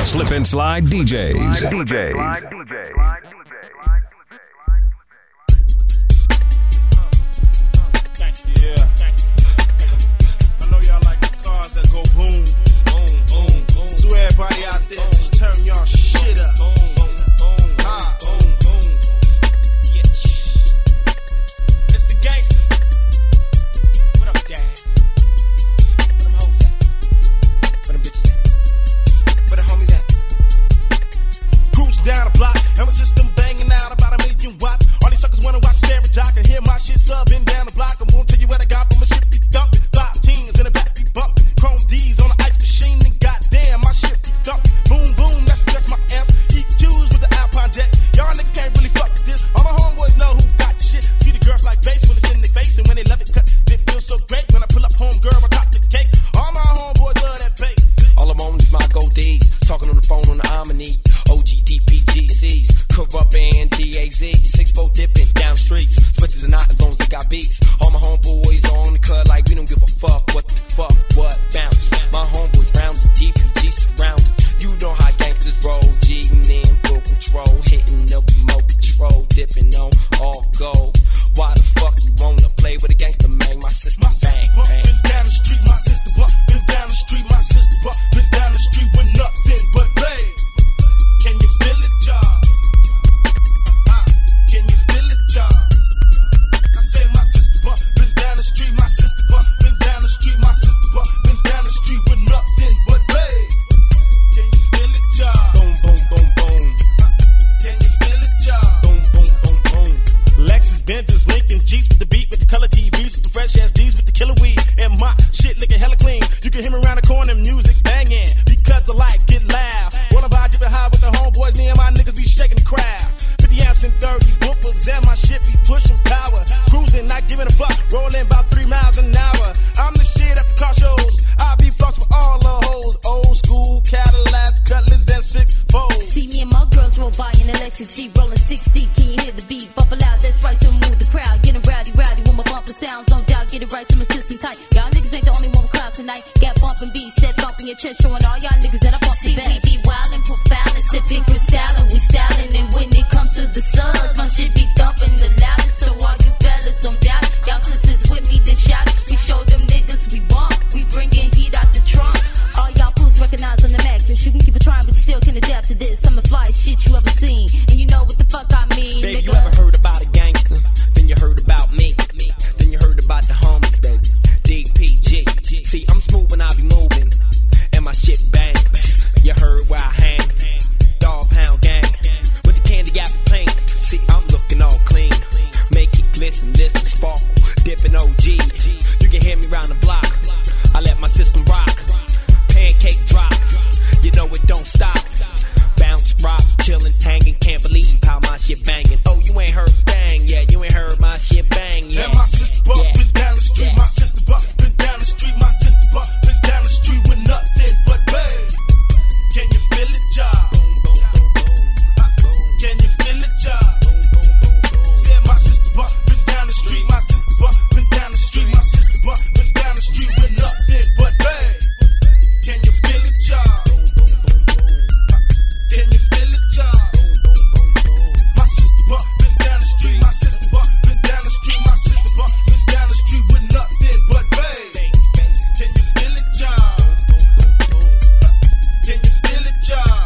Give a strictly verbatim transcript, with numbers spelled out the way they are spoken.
Slip and Slide D Js. D Js. Yeah. I know y'all like the cars that go boom, boom, boom, boom. So everybody out there, just turn y'all shit up. Boom, boom, boom, ha, boom, boom. Yeah. It's the gangsters. What up, Dad? Where them hoes at? Where them bitches at? Where the homies at? Cruise down the block, and my system banging out about a million watts. All these suckers wanna watch Sarah Jock and hear my shit subbing down the block. I'm gonna tell you what I got from my shit be dumping. Five teens in the back be bumping. Chrome D's on the ice machine, and goddamn, my shit be dumping. Boom, boom, that's just my amp. E Qs with the Alpine deck. Y'all niggas can't really fuck with this. All my homeboys know who got the shit. See the girls like bass when it's in their face, and when they love it, cause it feels so great. When I pull up home, girl, I top the cake. All my homeboys love that bass. All I'm on is my gold D's. Talking on the phone on the Omni. O G D P G Cs. Corrupt and D A Z. six four dipping down streets. Switches are not as long as they got beats. All my homeboys on the cut like we don't give a fuck. What the fuck? What bounce? My homeboys round the D P G surrounded. You know how gangsters roll. G'ing in full control. Hitting the remote control. Dipping on all gold. Why the fuck you wanna play with a gangster, man? My sister My bang, sister bump, bang. been down the street, my sister bump, been down the street, my sister bump, been down the street with nothing but babe. Can you feel it, y'all? Uh, can you feel it, y'all? I say my sister bump, been down the street, my sister bump, been down the street, my sister bump, been down the street with nothing but babe. Can you feel it, y'all? Boom, boom, boom, boom. Uh, can you feel it, y'all? Boom, boom, boom, boom. Lexus, Benzes, Lincoln, Jeeps with the beat, with the color T Vs, with the fresh ass D's, with the killer weed, and my shit looking hella clean. You can hear me around the corner, music banging, because the light get loud. Wanna buy dipping high with the homeboys, me and my niggas be shaking the crowd. fifty amps and thirty woofers, and my shit be pushing power. Cruising, not giving a fuck, rolling about three miles an hour. I'm the shit at the car shows, I be flossing for all the hoes. Old school Cadillac, Cutlass, and six fold. See me and my girls roll by in a Lexus, she rolling six deep. Can you hear the beat? Buffalo out, that's right, so move the crowd. Getting rowdy, rowdy with my bumper sounds, no doubt. Get it right, so my system tight. Y'all niggas ain't the only one with clout tonight. Got bumping beats, set thumping your chest, showing all y'all niggas that I bump the best. See, we be wildin', profiling, sipping crystallin', we stylin'. And when it comes to the subs, my shit be thumping the loudest. So all you fellas don't doubt it. Y'all sisters with me, then shout it. We show them niggas we bump. We bringin' heat out the trunk. All y'all fools recognize on the mattress. You can keep it trying, but you still can adapt to this. I'm the flyest shit you ever seen. And you know what the fuck I mean, Babe, nigga. you ever heard about a gangster? Then you heard about me. Then you heard about the homies, baby. D P G. See, I'm smooth when I be moving, and my shit bangs. You heard where I hang. Dog pound gang. With the candy apple paint. See, I'm looking all clean. Make it glisten, listen, sparkle. Dipping O G. You can hear me round the block. I let my system rock. Pancake drop. You know it don't stop.